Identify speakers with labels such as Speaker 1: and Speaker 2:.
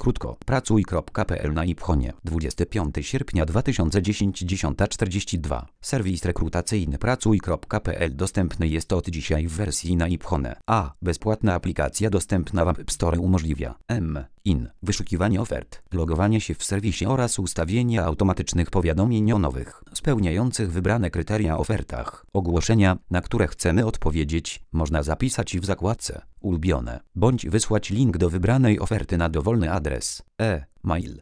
Speaker 1: Krótko. Pracuj.pl na Iphonie. 25 sierpnia 2010 10:42. Serwis rekrutacyjny Pracuj.pl dostępny jest od dzisiaj w wersji na Iphone. A. Bezpłatna aplikacja dostępna w App Store umożliwia wyszukiwanie ofert, logowanie się w serwisie oraz ustawienie automatycznych powiadomień o nowych, spełniających wybrane kryteria ofertach. Ogłoszenia, na które chcemy odpowiedzieć, można zapisać w zakładce Ulubione, bądź wysłać link do wybranej oferty na dowolny adres e-mail.